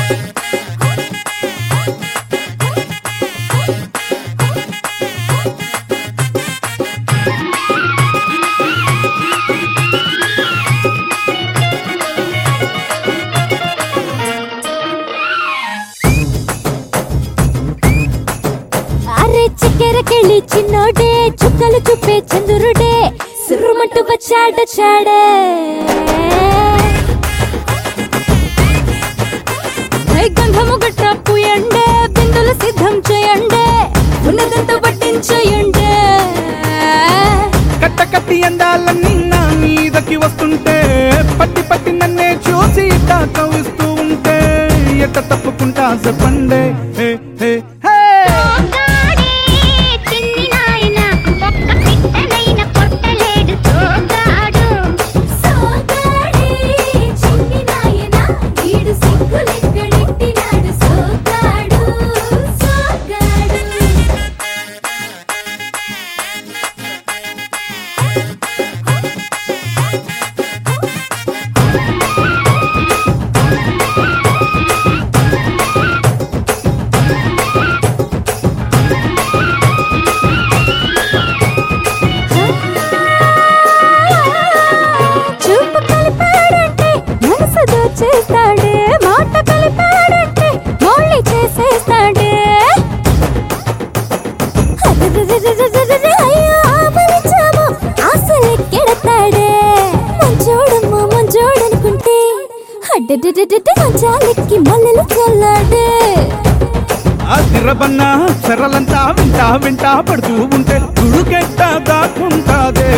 చిక్కెరకెళ్ళి చిన్నోడే చుక్కలు చూపే చంద్రుడే సుర్రుమంటూ వచ్చాడు చాడే గంధము గట్ట పూయండే బిందులు సిద్ధం చేయండే ఉన్నదంతా పట్టించేయండే కట్ట కట్టి అందాలన్నీ నా మీదకి వస్తుంటే పట్టి పట్టి నన్నే చూసి కవిస్తూ ఉంటే ఎట్ట తప్పుకుంటా చెప్పండే హే హే హే చేస్తాడే మాట కలిపాడంటే మౌళి చేసేస్తాడే అయ్యో ఆపరిచాము ఆశలెక్కెడతాడే మంచోడమ్మా మంచోడనుకుంటే అడ్డెడ్డెడ్డెడ్డె మంచాలెక్కి మల్లెలు చల్లాడే తిరబన్నా చెరలంతా వింటా వింటా పడుతూ ఉంటే తుడుకెట్ట దాక్కుంటాదే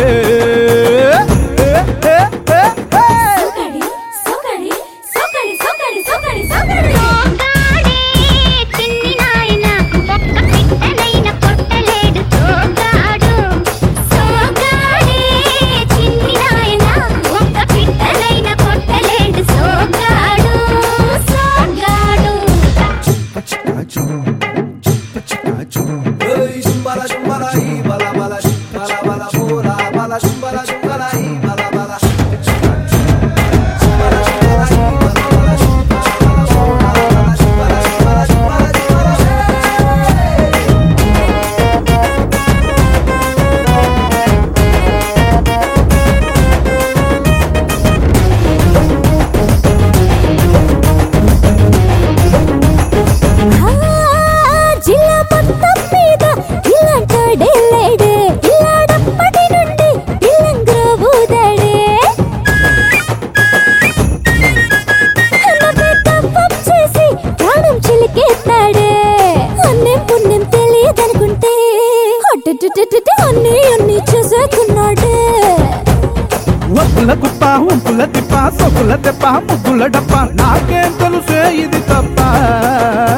అన్ని చేసేకున్నాడే ఒప్పుల కుప్ప ఉంపుల తిప్ప సొక్కుల తెప్ప ముగ్గుల డప్ప నాకేం తెలుసే ఇది తప్ప